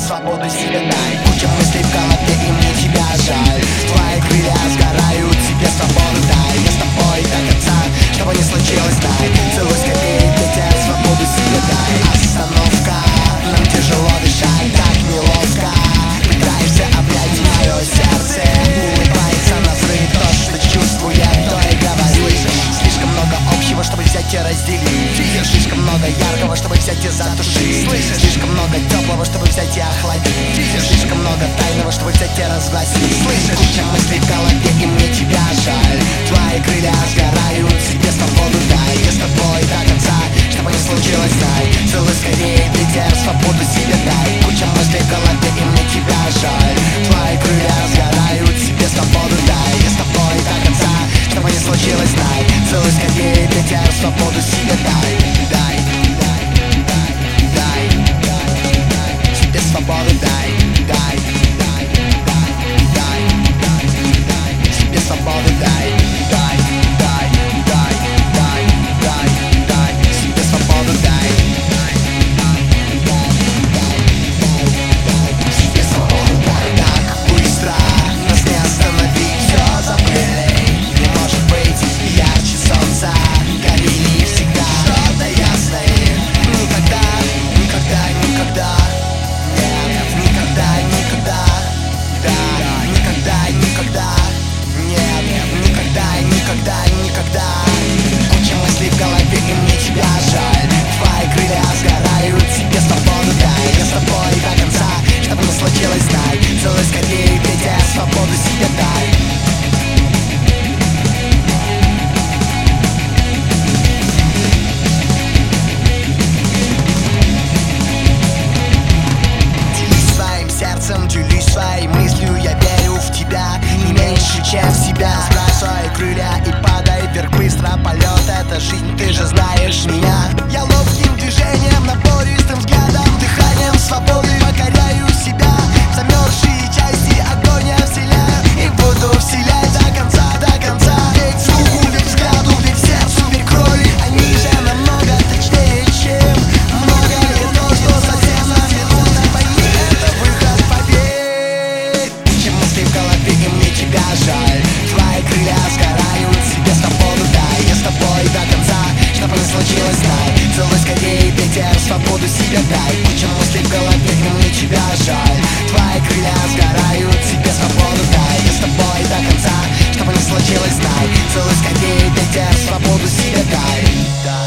свободу себе дай. Куча мыслей в голове, и мне тебя жаль. Твои крылья сгорают, тебе свободу дай. Я с тобой до конца, чтобы не случилось, дай. Целуй скорее, ветер, свободу себе дай. Остановка, нам тяжело дышать, так неловко. Пытаешься обнять мое сердце, улыбается на взрыв. То, что чувствует, то и говорит. Слишком много общего, чтобы взять и разделить. Слишком много яркого, чтобы взять и затушить. Слишком много теплого, чтобы взять и охладить. Слишком много тайного, чтобы взять и разгласить. Куча мыслей в голове, и мне тебя жаль. Твои крылья сгорают, себе свободу дай. Я с тобой до конца, чтобы не случилось, дай. Целуй скорее, ветер, свободу себе дай. Куча мыслей в голове, и мне тебя жаль. Твои крылья сгорают, себе свободу дай. Я с тобой до конца, чтобы не случилось, дай. Целуй скорее, ветер, свободу себе дай. Дай, дай, дай, дай, дай. Себе свободу дай. Дай, дай, дай, дай, дай, дай. Себе свободу дай. Дай, дай, дай, дай, дай, дай. Себе свободу дай. Себе свободу дай. Так быстро нас не остановить, все забыли. Не может быть ярче солнца, горели всегда что-то ясное. Никогда, никогда, никогда. Нет, никогда, никогда. Да, никогда, никогда. Нет, никогда, никогда, никогда. Куча мыслей в голове, и мне тебя жаль. Твои крылья сгорают, тебе свободу дай. Я с тобой до конца, чтобы не случилось, дай. Целуй скорее, ветер, свободу себе дай. Делись своим сердцем, делись своей мыслью. Я верю в тебя не меньше, чем в себя. Сбрасывай крылья и падай вверх быстро. Полет — это жизнь, ты же знаешь меня. Я ловким движением, напористым взглядом, дыханием свободы покоряю себя. Замерзшие части огонь я вселяю и буду вселять до конца, до конца. Ведь слуху, ведь взгляду, ведь сердцу, ведь крови. Они же намного точнее, чем много лет. То, что совсем наверху, пойми, это выход, поверь. Куча мыслей в голове, и мне тебя жаль. Твои крылья сгорают, себе свободу дай. Я с тобой до конца, чтобы не случилось, дай. Целуй скорее, ветер, свободу себе дай. Куча мыслей в голове, и мне тебя жаль. Твои крылья сгорают, себе свободу дай. Я с тобой до конца, чтобы не случилось, дай. Целуй скорее, ветер, свободу себе дай.